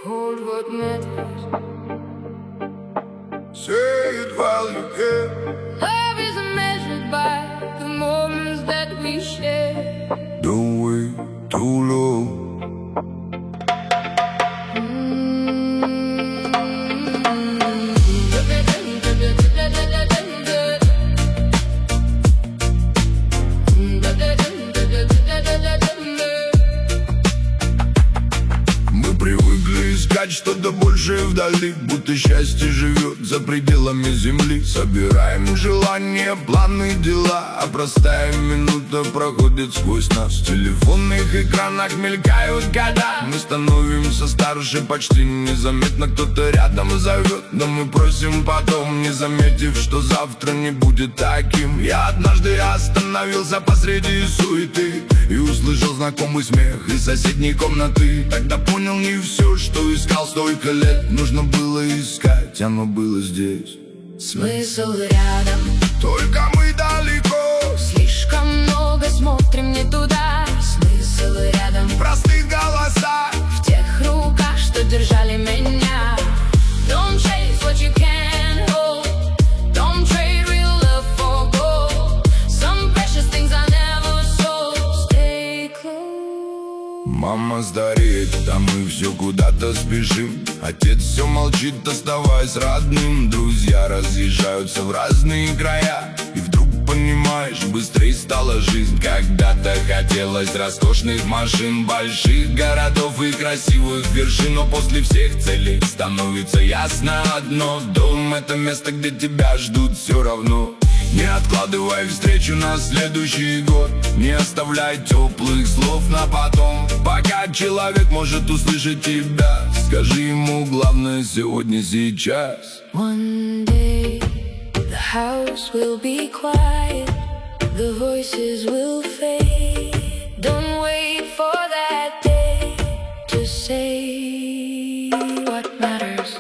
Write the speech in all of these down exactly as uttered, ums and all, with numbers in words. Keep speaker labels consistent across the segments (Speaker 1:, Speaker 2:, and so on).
Speaker 1: Hold what matters.
Speaker 2: Say it while you can.
Speaker 1: Love is measured by the moments that we share.
Speaker 2: Don't wait too long. Что-то большее вдали, будто счастье живет за пределами земли. Собираем желания, планы, дела, а простая минута проходит сквозь нас. В телефонных экранах мелькают года. Мы становимся старше почти незаметно. Кто-то рядом зовет, но мы просим потом, не заметив, что завтра не будет таким. Я однажды остановился посреди суеты и услышал знакомый смех из соседней комнаты. Тогда понял не все, что искал столько лет. Нужно было искать, оно было здесь.
Speaker 1: Смысл рядом,
Speaker 2: только мы далеко.
Speaker 1: Слишком много смотрим не туда. Смысл рядом,
Speaker 2: в простых голосах,
Speaker 1: в тех руках, что держали меня. Don't chase what you can't hold. Don't trade real love for gold. Some precious things I never sold. Stay close.
Speaker 2: Мама стареет, а мы все куда-то спешим. Отец все молчит, оставаясь родным. Друзья разъезжаются в разные края. И вдруг понимаешь, быстрее стала жизнь. Когда-то хотелось роскошных машин, больших городов и красивых вершин. Но после всех целей становится ясно одно: дом — это место, где тебя ждут все равно. Не откладывай встречу на следующий год, не оставляй теплых слов на потом. Пока человек может услышать тебя, скажи ему главное сегодня, сейчас.
Speaker 1: One day the house will be quiet, the voices will fade. Don't wait for that day to say what matters.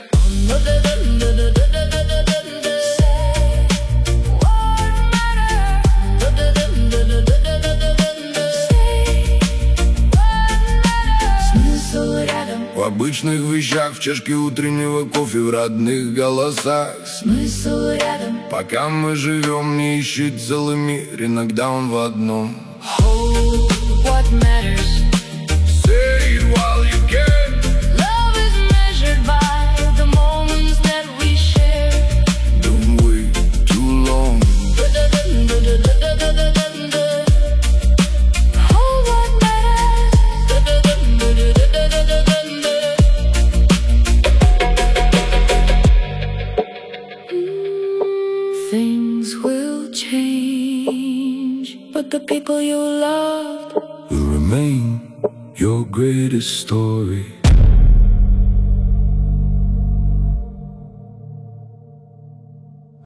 Speaker 2: В обычных вещах, в чашке утреннего кофе, в родных голосах.
Speaker 1: Смысл рядом,
Speaker 2: пока мы живем, не ищи целый мир, иногда он в одном.
Speaker 1: Hold what matters.
Speaker 2: Say it while you can.
Speaker 1: Love is measured by the moments that we share.
Speaker 2: Don't wait too long.
Speaker 1: Hold what matters. Things will change, but the people you loved
Speaker 2: Will remain your greatest story.